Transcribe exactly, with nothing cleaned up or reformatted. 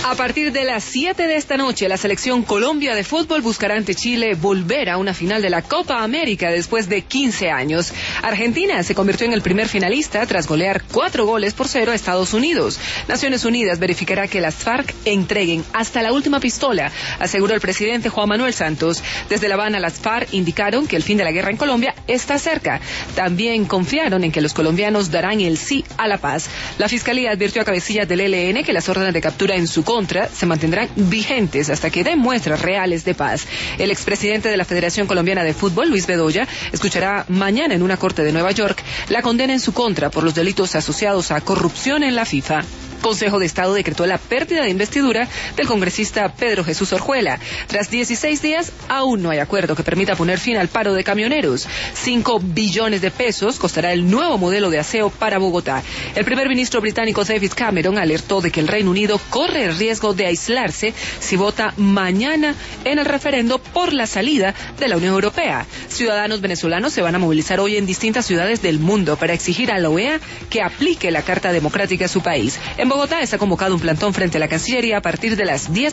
A partir de las siete de esta noche, la selección Colombia de fútbol buscará ante Chile volver a una final de la Copa América después de quince años. Argentina se convirtió en el primer finalista tras golear cuatro goles por cero a Estados Unidos. Naciones Unidas verificará que las FARC entreguen hasta la última pistola, aseguró el presidente Juan Manuel Santos. Desde La Habana, las FARC indicaron que el fin de la guerra en Colombia está cerca. También confiaron en que los colombianos darán el sí a la paz. La Fiscalía advirtió a cabecillas del E L N que las órdenes de captura en su contra se mantendrán vigentes hasta que den muestras reales de paz. El expresidente de la Federación Colombiana de Fútbol, Luis Bedoya, escuchará mañana en una corte de Nueva York la condena en su contra por los delitos asociados a corrupción en la FIFA. Consejo de Estado decretó la pérdida de investidura del congresista Pedro Jesús Orjuela. Tras dieciséis días, aún no hay acuerdo que permita poner fin al paro de camioneros. Cinco billones de pesos costará el nuevo modelo de aseo para Bogotá. El primer ministro británico David Cameron alertó de que el Reino Unido corre el riesgo de aislarse si vota mañana en el referendo por la salida de la Unión Europea. Ciudadanos venezolanos se van a movilizar hoy en distintas ciudades del mundo para exigir a la O E A que aplique la Carta Democrática a su país. En Bogotá está convocado un plantón frente a la Cancillería a partir de las diez.